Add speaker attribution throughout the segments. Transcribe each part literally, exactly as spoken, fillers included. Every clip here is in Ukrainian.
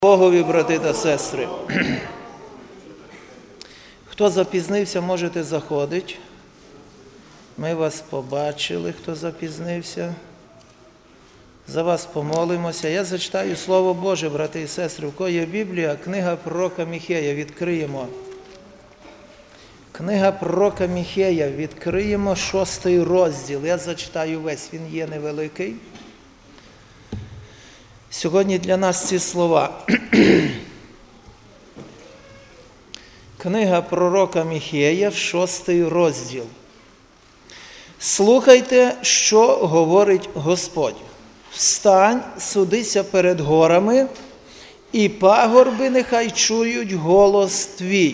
Speaker 1: Богові, брати та сестри. Хто запізнився, можете заходити. Ми вас побачили, хто запізнився. За вас помолимося. Я зачитаю Слово Боже, брати і сестри. У кого є Біблія, книга пророка Міхея. Відкриємо. Книга пророка Міхея. Відкриємо шостий розділ. Я зачитаю весь, він є невеликий. Сьогодні для нас ці слова. Книга пророка Міхея, шостий розділ. Слухайте, що говорить Господь. Встань, судися перед горами, і пагорби нехай чують голос твій.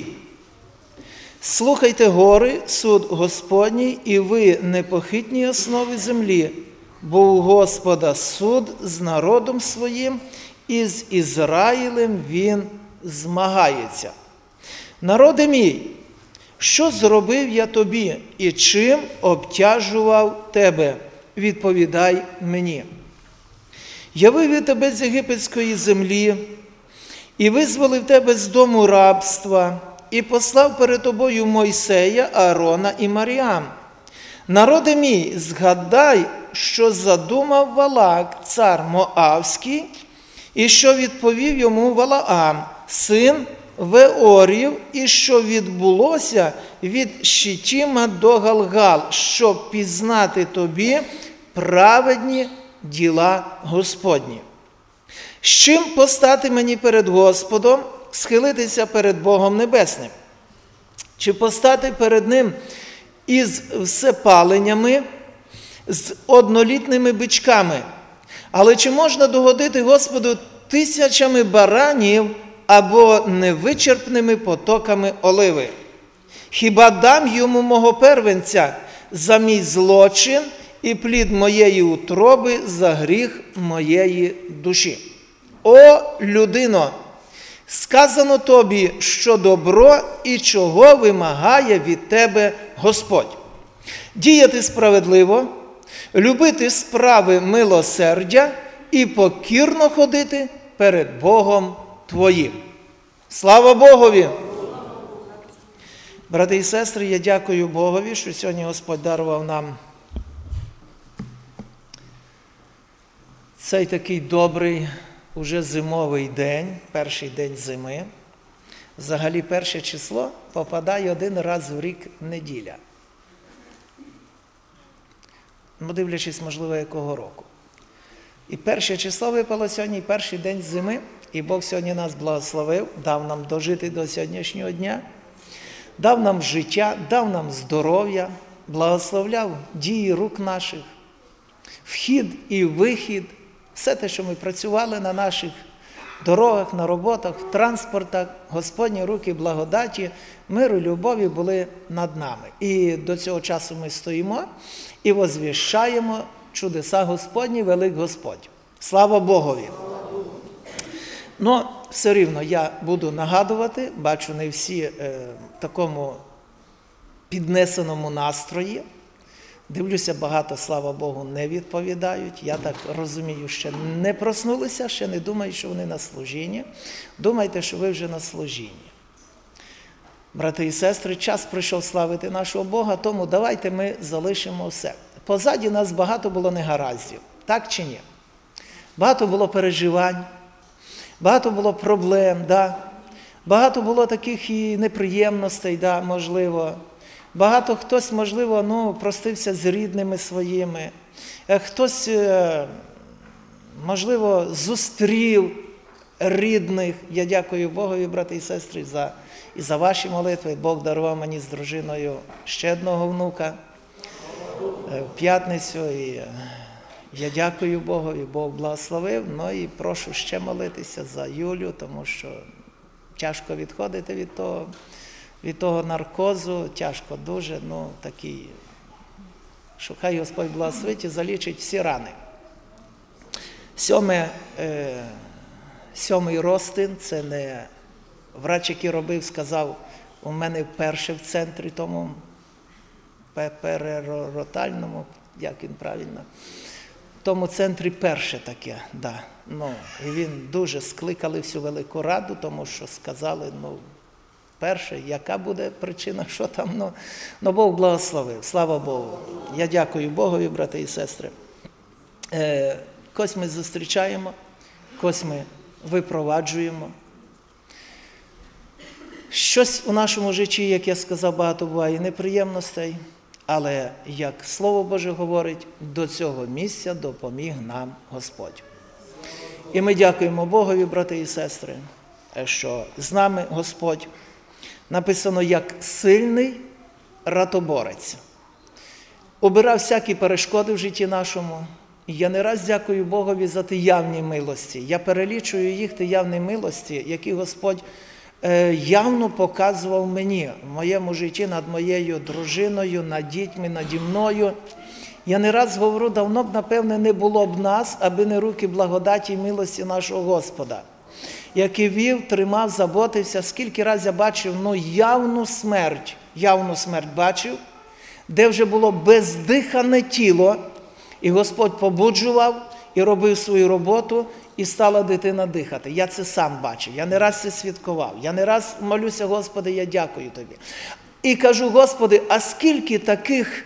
Speaker 1: Слухайте гори, суд Господній, і ви непохитні основи землі, бо у Господа суд з народом своїм, і з Ізраїлем він змагається. Народе мій, що зробив я тобі, і чим обтяжував тебе? Відповідай мені. Я вивів тебе з єгипетської землі, і визволив тебе з дому рабства, і послав перед тобою Мойсея, Аарона і Маріам. Народе мій, згадай, що задумав Валак, цар Моавський, і що відповів йому Валаам, син Веорів, і що відбулося від Шитіма до Галгал, щоб пізнати тобі праведні діла Господні. З чим постати мені перед Господом, схилитися перед Богом Небесним? Чи постати перед Ним із всепаленнями, з однолітними бичками? Але чи можна догодити Господу тисячами баранів або невичерпними потоками оливи? Хіба дам йому мого первенця за мій злочин і плід моєї утроби за гріх моєї душі? О, людино! Сказано тобі, що добро і чого вимагає від тебе Господь. Діяти справедливо, любити справи милосердя і покірно ходити перед Богом твоїм. Слава Богові! Брати і сестри, я дякую Богові, що сьогодні Господь дарував нам цей такий добрий, уже зимовий день, перший день зими. Взагалі перше число попадає один раз в рік неділя. Ну, дивлячись, можливо, якого року. І перше число випало сьогодні, перший день зими, і Бог сьогодні нас благословив, дав нам дожити до сьогоднішнього дня, дав нам життя, дав нам здоров'я, благословляв дії рук наших, вхід і вихід, все те, що ми працювали на наших дорогах, на роботах, в транспортах, Господні руки благодаті, миру, любові були над нами. І до цього часу ми стоїмо і возвіщаємо чудеса Господні, велик Господь. Слава Богові! Ну, все рівно я буду нагадувати, бачу, не всі е, в такому піднесеному настрої. Дивлюся, багато, слава Богу, не відповідають. Я так розумію, ще не проснулися, ще не думають, що вони на служінні. Думайте, що ви вже на служінні. Брати і сестри, час прийшов славити нашого Бога, тому давайте ми залишимо все. Позаді нас багато було негараздів, так чи ні? Багато було переживань, багато було проблем, да? Багато було таких і неприємностей, да, можливо. Багато хтось, можливо, ну, простився з рідними своїми. Хтось, можливо, зустрів рідних. Я дякую Богові, брати і сестри, за, і за ваші молитви. Бог дарував мені з дружиною ще одного внука в п'ятницю. І я дякую Богові, Бог благословив. Ну і прошу ще молитися за Юлю, тому що тяжко відходити від того. Від того наркозу, тяжко дуже, ну, такий, що хай Господь благословить і залічить всі рани. Сьоме, е, сьомий розтин, це не врач, який робив, сказав, у мене вперше в центрі тому переротальному, як він правильно, тому центрі перше таке, да. Ну, і він дуже скликали всю велику раду, тому що сказали, ну, перше, яка буде причина, що там, ну, ну Бог благословив, слава Богу. Я дякую Богові, брати і сестри. Е, когось ми зустрічаємо, когось ми випроваджуємо. Щось у нашому житті, як я сказав, багато буває неприємностей, але, як Слово Боже говорить, до цього місця допоміг нам Господь. І ми дякуємо Богові, брати і сестри, що з нами Господь написано як сильний ратоборець. Обирав всякі перешкоди в житті нашому. І я не раз дякую Богові за ті явні милості. Я перелічую їх, ті явні милості, які Господь явно показував мені в моєму житті над моєю дружиною, над дітьми, наді мною. Я не раз говорю, давно б, напевне, не було б нас, аби не руки благодаті і милості нашого Господа, який вів, тримав, заботився. Скільки раз я бачив, ну, явну смерть, явну смерть бачив, де вже було бездихане тіло, і Господь побуджував і робив свою роботу, і стала дитина дихати. Я це сам бачив, я не раз це свідкував. Я не раз молюся, Господи, я дякую Тобі. І кажу, Господи, а скільки таких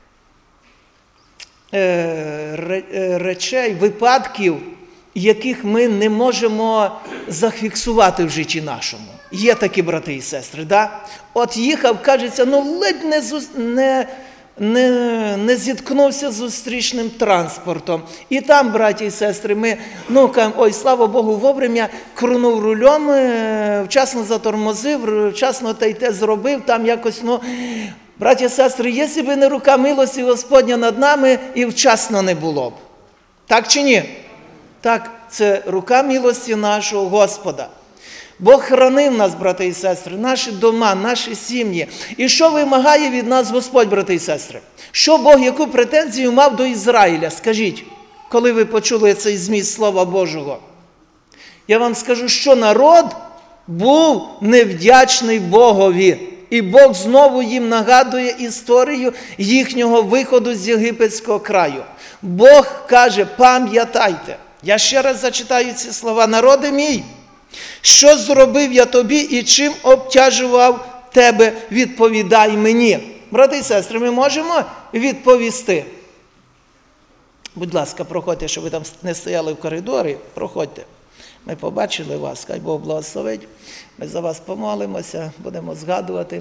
Speaker 1: е, речей, випадків, яких ми не можемо зафіксувати в житті нашому. Є такі брати і сестри, да? От їхав, кажеться, ну ледь не, не, не, не зіткнувся з зустрічним транспортом. І там, браті і сестри, ми, ну, кажемо, ой, слава Богу, вовремя крунув рулем, вчасно затормозив, вчасно те й те зробив, там якось, ну, браті і сестри, якщо б не рука милості Господня над нами, і вчасно не було б. Так чи ні? Так, це рука милості нашого Господа. Бог хранив нас, брати і сестри, наші дома, наші сім'ї. І що вимагає від нас Господь, брати і сестри? Що Бог, яку претензію мав до Ізраїля? Скажіть, коли ви почули цей зміст Слова Божого. Я вам скажу, що народ був невдячний Богові. І Бог знову їм нагадує історію їхнього виходу з єгипетського краю. Бог каже, пам'ятайте. Я ще раз зачитаю ці слова. Народи мій, що зробив я тобі і чим обтяжував тебе, відповідай мені. Брати і сестри, ми можемо відповісти. Будь ласка, проходьте, щоб ви там не стояли в коридорі, проходьте. Ми побачили вас, хай Бог благословить. Ми за вас помолимося, будемо згадувати.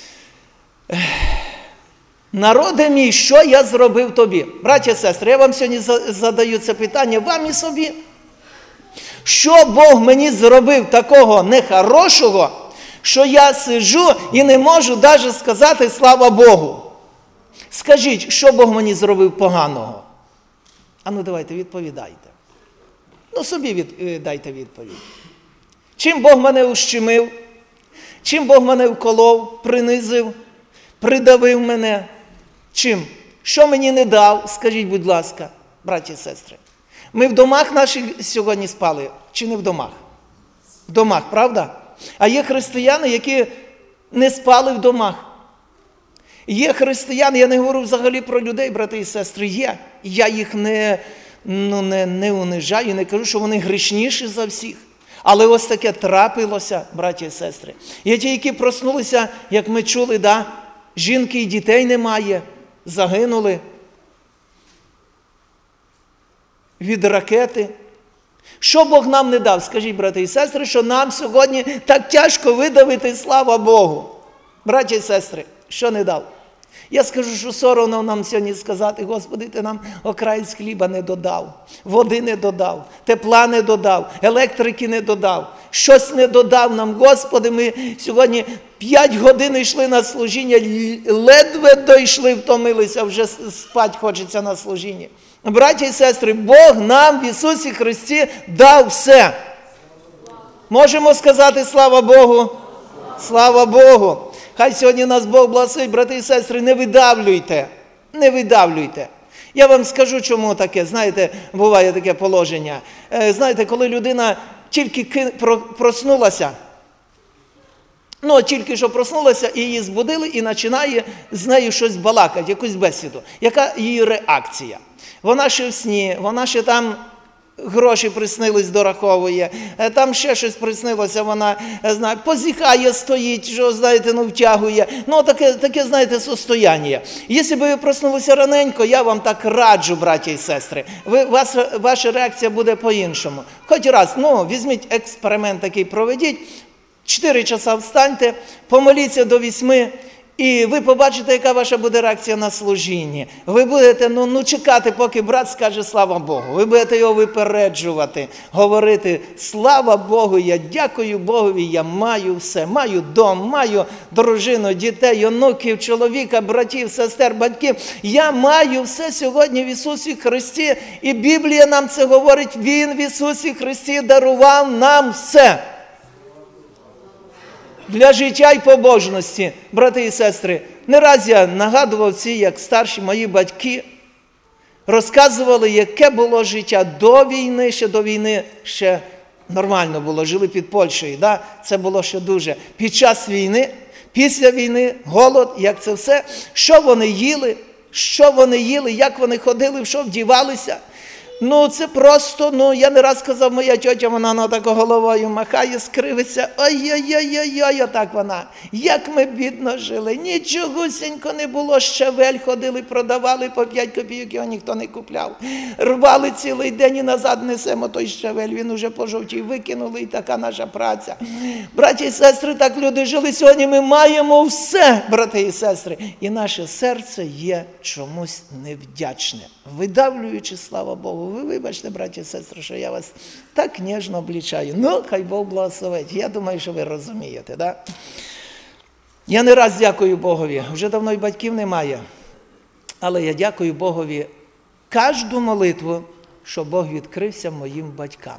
Speaker 1: Народи мій, що я зробив тобі? Браті і сестри, я вам сьогодні задаю це питання, вам і собі. Що Бог мені зробив такого нехорошого, що я сиджу і не можу навіть сказати слава Богу? Скажіть, що Бог мені зробив поганого? А ну давайте, відповідайте. Ну собі від, дайте відповідь. Чим Бог мене ущемив? Чим Бог мене вколов, принизив, придавив мене? Чим? Що мені не дав? Скажіть, будь ласка, браті і сестри. Ми в домах наших сьогодні спали, чи не в домах? В домах, правда? А є християни, які не спали в домах. Є християни, я не говорю взагалі про людей, брати і сестри, є. Я їх не, ну, не, не унижаю, не кажу, що вони грішніші за всіх. Але ось таке трапилося, браті і сестри. Є ті, які проснулися, як ми чули, да? Жінки і дітей немає, загинули від ракети. Що Бог нам не дав? Скажіть, брати і сестри, що нам сьогодні так тяжко видавити, слава Богу. Браті і сестри, що не дав? Я скажу, що соромно нам сьогодні сказати, Господи, Ти нам окраєць хліба не додав, води не додав, тепла не додав, електрики не додав, щось не додав нам. Господи, ми сьогодні п'ять годин йшли на служіння, ледве дійшли, втомилися, вже спать хочеться на служінні. Браті і сестри, Бог нам в Ісусі Христі дав все. Можемо сказати слава Богу? Слава Богу! Хай сьогодні нас Бог благословить, брати і сестри, не видавлюйте, не видавлюйте. Я вам скажу, чому таке, знаєте, буває таке положення. Знаєте, коли людина тільки проснулася, ну, тільки що проснулася, і її збудили, і починає з нею щось балакати, якусь бесіду. Яка її реакція? вона ще в сні, вона ще там гроші приснились, дораховує, там ще щось приснилося, вона, знає, позіхає, стоїть, що, знаєте, ну, втягує. Ну, таке, таке, знаєте, состояння. Якщо б ви проснулися раненько, я вам так раджу, браті і сестри, ви, вас, ваша реакція буде по-іншому. Хоч раз, ну, візьміть експеримент такий, проведіть, чотири часа встаньте, помоліться до вісьми, і ви побачите, яка ваша буде реакція на служінні. Ви будете ну, ну, чекати, поки брат скаже «Слава Богу». Ви будете його випереджувати, говорити «Слава Богу, я дякую Богові, я маю все. Маю дом, маю дружину, дітей, онуків, чоловіка, братів, сестер, батьків. Я маю все сьогодні в Ісусі Христі». І Біблія нам це говорить. Він в Ісусі Христі дарував нам все. Для життя і побожності, брати і сестри, не раз я нагадував ці, як старші мої батьки розказували, яке було життя до війни, ще до війни ще нормально було, жили під Польщею, да? Це було ще дуже. Під час війни, після війни, голод, як це все, що вони їли, що вони їли, як вони ходили, в що вдівалися. Ну, це просто, ну, я не раз сказав, моя тьотя, вона на тако головою махає, скривиться, ой-ой-ой-ой-ой, отак вона. Як ми бідно жили, нічогосінько не було, щавель ходили, продавали по п'ять копійок, його ніхто не купляв. Рвали цілий день і назад несемо той щавель, він уже пожовтів, викинули, і така наша праця. Браті і сестри, так люди жили, сьогодні ми маємо все, брати і сестри, і наше серце є чомусь невдячне, видавлюючи, слава Богу. Ви вибачте, браті і сестри, що я вас так ніжно облічаю. Ну, хай Бог благословить. Я думаю, що ви розумієте, да? Я не раз дякую Богові. Вже давно і батьків немає. Але я дякую Богові кожну молитву, що Бог відкрився моїм батькам.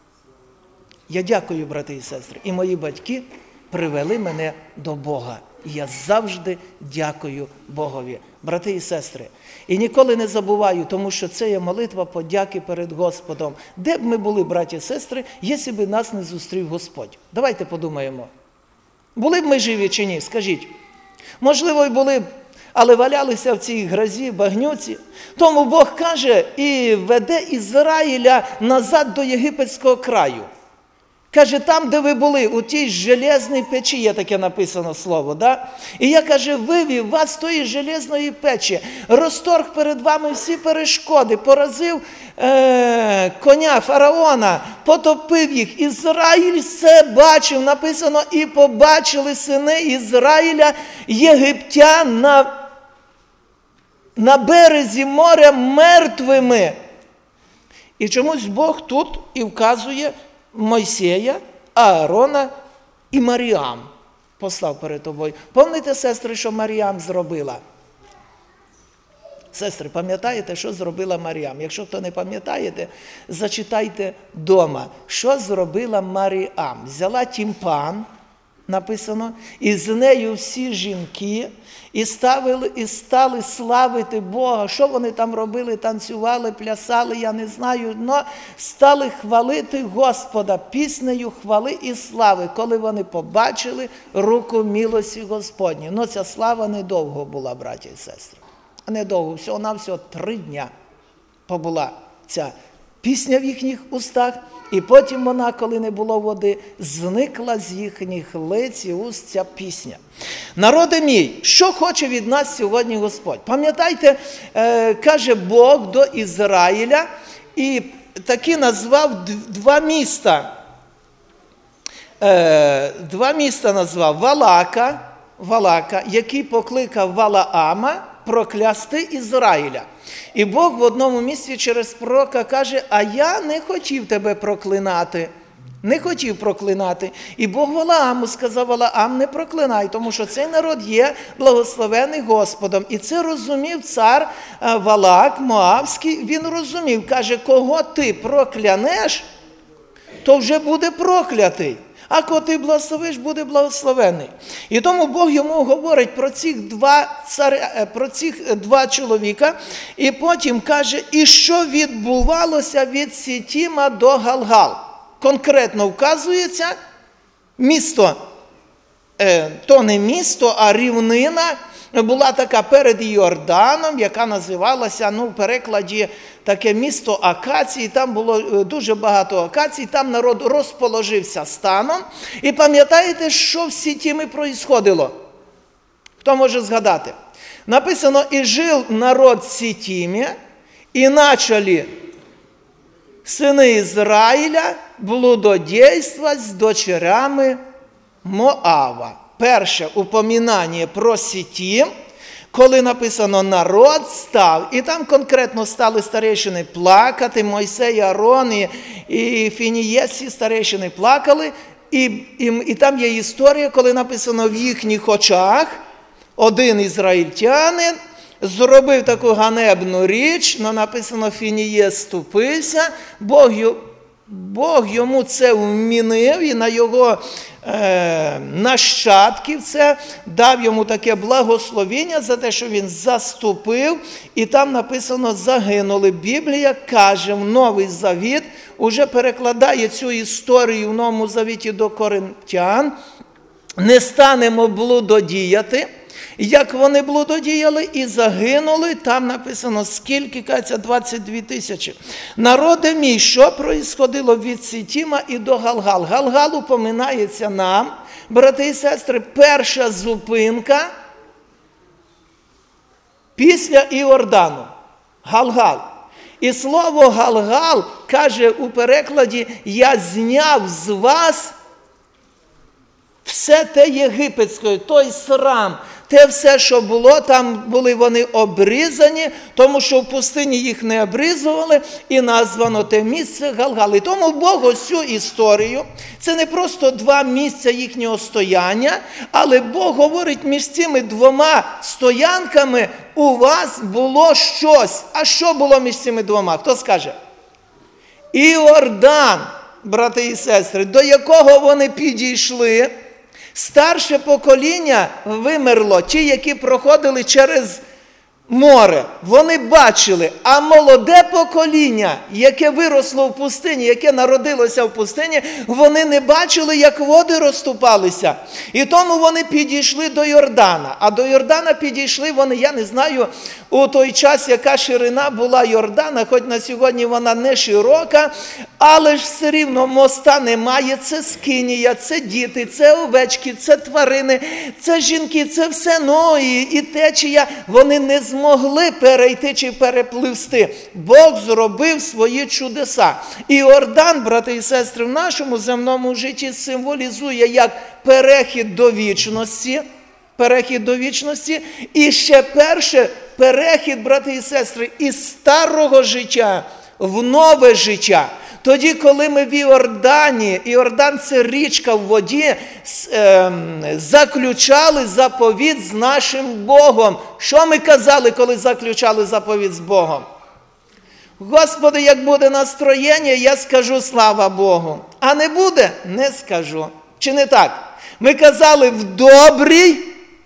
Speaker 1: Я дякую, брати і сестри. І мої батьки привели мене до Бога. І я завжди дякую Богові, брати і сестри. І ніколи не забуваю, тому що це є молитва подяки перед Господом. Де б ми були, браті і сестри, якщо б нас не зустрів Господь? Давайте подумаємо. Були б ми живі чи ні? Скажіть. Можливо, і були б, але валялися в цій грозі, багнюці. Тому Бог каже і веде Ізраїля назад до єгипетського краю. Каже, там, де ви були, у тій железній печі, є таке написано слово, да? І я, каже, вивів вас з тої железної печі, розторг перед вами всі перешкоди, поразив е- коня фараона, потопив їх. Ізраїль все бачив, написано, і побачили сини Ізраїля єгиптян на, на березі моря мертвими. І чомусь Бог тут і вказує Мойсея, Аарона і Маріам послав перед тобою. Пам'ятаєте, сестри, що Маріам зробила? Сестри, пам'ятаєте, що зробила Маріам? Якщо хто не пам'ятаєте, зачитайте вдома. Що зробила Маріам? Взяла тімпан, написано, і з нею всі жінки, і, ставили, і стали славити Бога. Що вони там робили? Танцювали, плясали, я не знаю, але стали хвалити Господа піснею хвали і слави, коли вони побачили руку милості Господні. Ну, ця слава недовго була, браті і сестри. Недовго, всього-навсього три дня побула ця пісня в їхніх устах, і потім вона, коли не було води, зникла з їхніх лиць і уст ця пісня. Народи мій, що хоче від нас сьогодні Господь? Пам'ятаєте, е, каже Бог до Ізраїля, і таки назвав два міста. Е, два міста назвав Валака, Валака, який покликав Валаама проклясти Ізраїля. І Бог в одному місці через пророка каже, а я не хотів тебе проклинати. Не хотів проклинати. І Бог Валааму сказав, Валаам, не проклинай, тому що цей народ є благословений Господом. І це розумів цар Валак, Моавський, він розумів, каже, кого ти проклянеш, то вже буде проклятий. А кого ти благословиш, буде благословений. І тому Бог йому говорить про цих два царя, про цих два чоловіка, і потім каже, і що відбувалося від Сітіма до Галгал. Конкретно вказується місто, е, то не місто, а рівнина, була така перед Йорданом, яка називалася, ну, в перекладі таке місто Акації, там було дуже багато акацій, там народ розположився станом. І пам'ятаєте, що в Сітімі проїсходило? Хто може згадати? Написано, «І жив народ в Сітімі, і начали сини Ізраїля блудодійствувати з дочерями Моава». Перше упоминання про Сітім, коли написано «народ став», і там конкретно стали старейшини плакати, Мойсей, Аарон і, і Фінієс, всі старейшини плакали, і, і, і там є історія, коли написано в їхніх очах, один ізраїльтянин зробив таку ганебну річ, но написано Фінієс ступився, Бог, Бог йому це вмінив і на його е, нащадків це дав йому таке благословіння за те, що він заступив, і там написано загинули. Біблія каже, в Новий Завіт уже перекладає цю історію в Новому Завіті до Коринтян, не станемо блудодіяти, як вони блудодіяли і загинули, там написано, скільки, кажеться, двадцять дві тисячі. Народе мій, що проїсходило від Сітіма і до Галгал? Галгал упоминається нам, брати і сестри, перша зупинка після Іордану. Галгал. І слово Галгал каже у перекладі, я зняв з вас все те єгипетське, той срам, те все, що було, там були вони обрізані, тому що в пустині їх не обрізували, і названо те місце Галгал. І тому Бог ось цю історію, це не просто два місця їхнього стояння, але Бог говорить, між цими двома стоянками у вас було щось. А що було між цими двома? Хто скаже? Іордан, брати і сестри, до якого вони підійшли. Старше покоління вимерло, ті, які проходили через море, вони бачили, а молоде покоління, яке виросло в пустині, яке народилося в пустині, вони не бачили, як води розступалися. І тому вони підійшли до Йордана. А до Йордана підійшли вони, я не знаю, у той час, яка ширина була Йордана, хоч на сьогодні вона не широка, але ж все рівно моста немає, це скинія, це діти, це овечки, це тварини, це жінки, це все, ну і, і течія, вони не змогли перейти чи перепливсти. Бог зробив свої чудеса. Іордан, брати і сестри, в нашому земному житті символізує як перехід до вічності, перехід до вічності, і ще перше, перехід, брати і сестри, із старого життя в нове життя. Тоді, коли ми в Іордані, Іордан – це річка в воді, е, заключали заповідь з нашим Богом. Що ми казали, коли заключали заповідь з Богом? Господи, як буде настроєння, я скажу слава Богу. А не буде? Не скажу. Чи не так? Ми казали в добрій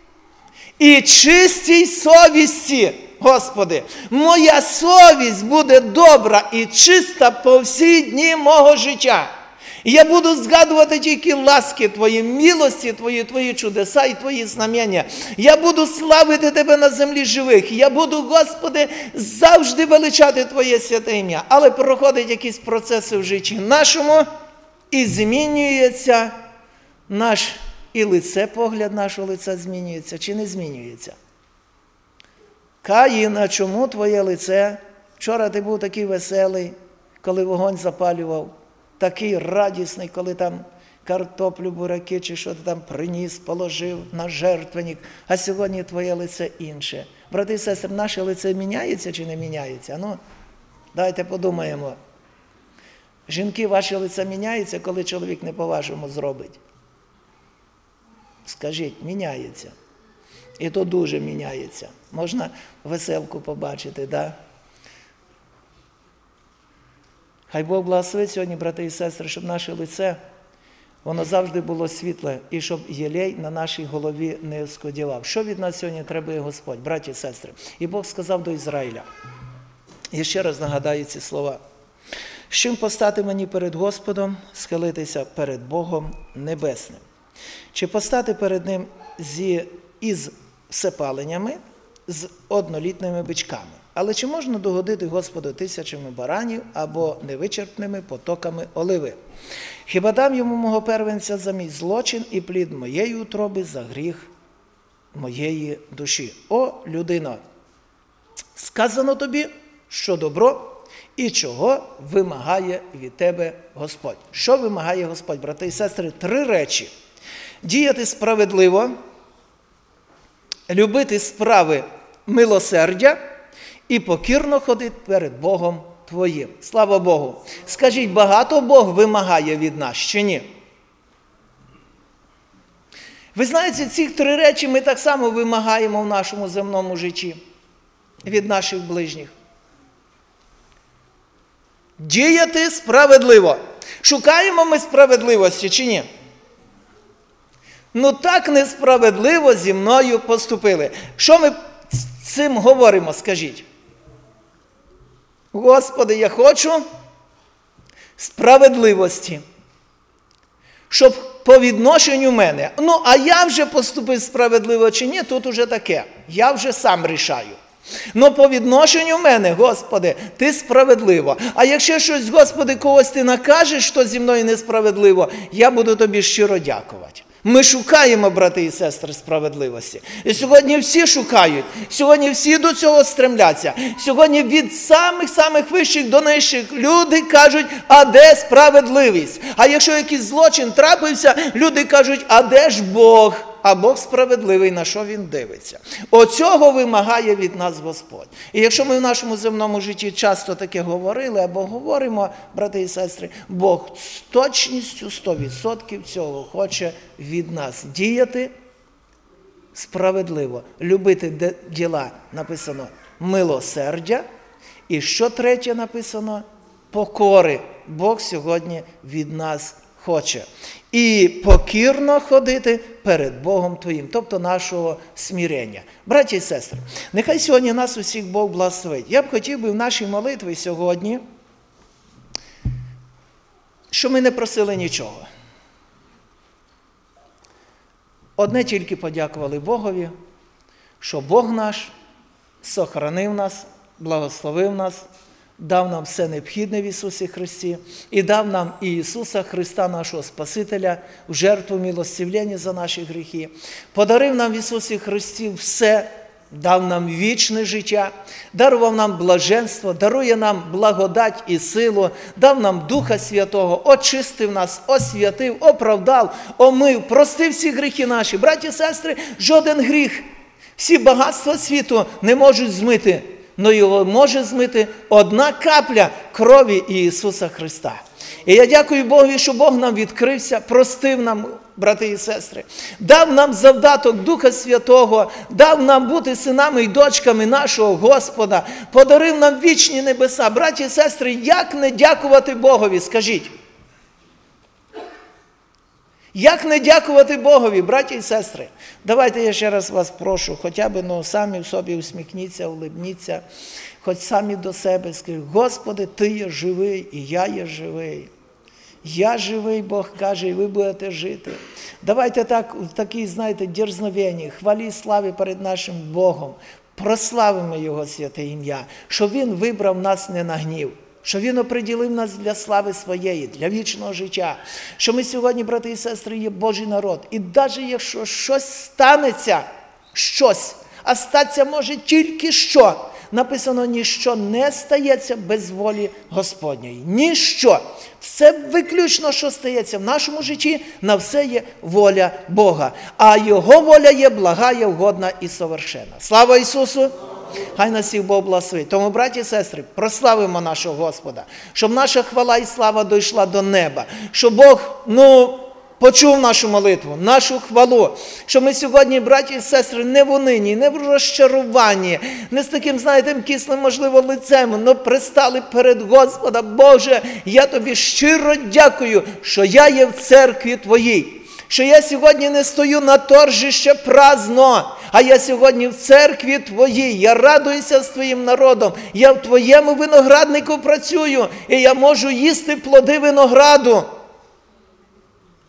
Speaker 1: і чистій совісті. Господи, моя совість буде добра і чиста по всі дні мого життя. І я буду згадувати тільки ласки Твої, милості Твої, Твої чудеса і Твої знамення. Я буду славити Тебе на землі живих. Я буду, Господи, завжди величати Твоє святе ім'я. Але проходять якісь процеси в житті нашому, і змінюється наш, і лице, погляд нашого лиця змінюється, чи не змінюється? Каїн, а чому твоє лице? Вчора ти був такий веселий, коли вогонь запалював, такий радісний, коли там картоплю, бураки, чи що ти там приніс, положив на жертвенник, а сьогодні твоє лице інше. Брати і сестри, наше лице міняється чи не міняється? Ну, давайте подумаємо. Жінки, ваше лице міняється, коли чоловік не по-вашому зробить? Скажіть, міняється. І то дуже міняється. Можна веселку побачити, да? Хай Бог благословить сьогодні, брати і сестри, щоб наше лице, воно завжди було світле, і щоб єлей на нашій голові не скодівав. Що від нас сьогодні требує Господь, браті і сестри? І Бог сказав до Ізраїля. Я ще раз нагадаю ці слова. З чим постати мені перед Господом, схилитися перед Богом Небесним? Чи постати перед Ним зі, із всепаленнями, з однолітними бичками. Але чи можна догодити Господу тисячами баранів або невичерпними потоками оливи? Хіба дам йому мого первенця за мій злочин і плід моєї утроби за гріх моєї душі? О, людино, сказано тобі, що добро і чого вимагає від тебе Господь. Що вимагає Господь, брати і сестри? Три речі. Діяти справедливо, любити справи милосердя і покірно ходити перед Богом твоїм. Слава Богу! Скажіть, багато Бог вимагає від нас чи ні? Ви знаєте, ці три речі ми так само вимагаємо в нашому земному житті від наших ближніх. Діяти справедливо. Шукаємо ми справедливості чи ні? Ну так несправедливо зі мною поступили. Що ми з цим говоримо, скажіть? Господи, я хочу справедливості, щоб по відношенню мене. Ну, а я вже поступив справедливо чи ні, тут уже таке. Я вже сам рішаю. Ну, по відношенню мене, Господи, ти справедливо. А якщо щось, Господи, когось ти накажеш, що зі мною несправедливо, я буду тобі щиро дякувати. Ми шукаємо, брати і сестри, справедливості. І сьогодні всі шукають, сьогодні всі до цього стремляться. Сьогодні від самих-самих вищих до нижчих люди кажуть, а де справедливість? А якщо якийсь злочин трапився, люди кажуть, а де ж Бог? А Бог справедливий, на що Він дивиться. Оцього вимагає від нас Господь. І якщо ми в нашому земному житті часто таке говорили або говоримо, брати і сестри, Бог з точністю сто відсотків цього хоче від нас діяти справедливо, любити діла, написано, милосердя. І що третє написано? Покори. Бог сьогодні від нас хоче. І покірно ходити перед Богом твоїм, тобто нашого смирення. Браті і сестри, нехай сьогодні нас усіх Бог благословить. Я б хотів би в нашій молитві сьогодні, щоб ми не просили нічого. Одне тільки подякували Богові, що Бог наш сохранив нас, благословив нас, дав нам все необхідне в Ісусі Христі і дав нам і Ісуса Христа, нашого Спасителя, в жертву милостивлення за наші гріхи. Подарив нам в Ісусі Христі все, дав нам вічне життя, дарував нам блаженство, дарує нам благодать і силу, дав нам Духа Святого, очистив нас, освятив, оправдав, омив, простив всі гріхи наші. Браті і сестри, жоден гріх, всі багатства світу не можуть змити, но його може змити одна капля крові Ісуса Христа. І я дякую Богові, що Бог нам відкрився, простив нам, брати і сестри, дав нам завдаток Духа Святого, дав нам бути синами і дочками нашого Господа, подарив нам вічні небеса. Браті і сестри, як не дякувати Богові, скажіть? Як не дякувати Богові, браті і сестри? Давайте я ще раз вас прошу, хоча б ну, самі в собі усміхніться, улибніться, хоч самі до себе скажіть, Господи, Ти є живий, і я є живий. Я живий, Бог каже, і ви будете жити. Давайте так, в такій, знаєте, дерзновенні, хвалі і славі перед нашим Богом, прославимо Його святе ім'я, щоб Він вибрав нас не на гнів, що Він оприділив нас для слави Своєї, для вічного життя, що ми сьогодні, брати і сестри, є Божий народ. І навіть якщо щось станеться, щось, а статися може тільки що, написано, ніщо не стається без волі Господньої. Ніщо. Все виключно, що стається в нашому житті, на все є воля Бога. А Його воля є благая, угодна і совершенна. Слава Ісусу! Хай нас всіх Бог благословить. Тому, браті і сестри, прославимо нашого Господа, щоб наша хвала і слава дійшла до неба, щоб Бог, ну, почув нашу молитву, нашу хвалу, щоб ми сьогодні, браті і сестри, не в унині, не в розчаруванні, не з таким, знаєте, кислим, можливо, лицем, але пристали перед Господа. Боже, я Тобі щиро дякую, що я є в церкві Твоїй, що я сьогодні не стою на торжище праздно, а я сьогодні в церкві Твоїй, я радуюся з Твоїм народом, я в Твоєму винограднику працюю, і я можу їсти плоди винограду.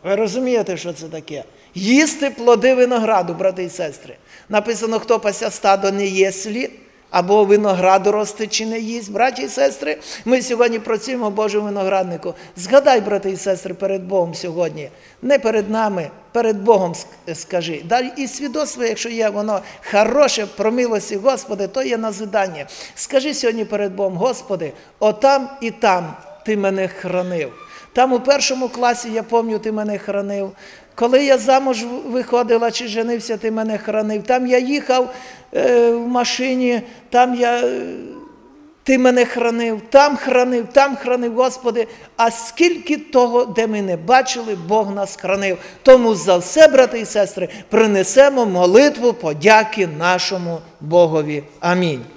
Speaker 1: Ви розумієте, що це таке? Їсти плоди винограду, брати і сестри. Написано, хто пася стадо не єслі, або винограду росте чи не їсть. Браті і сестри, ми сьогодні працюємо Божому винограднику. Згадай, брати і сестри, перед Богом сьогодні. Не перед нами, перед Богом скажи. Дай і свідоцтво, якщо є воно хороше, про милості Господи, то є назидання. Скажи сьогодні перед Богом: Господи, отам і там Ти мене хранив. Там у першому класі, я пам'ятаю, Ти мене хранив. Коли я замуж виходила чи женився, Ти мене хранив. Там я їхав е, в машині, там я, е, Ти мене хранив, там хранив, там хранив, Господи. А скільки того, де ми не бачили, Бог нас хранив. Тому за все, брати і сестри, принесемо молитву подяки нашому Богові. Амінь.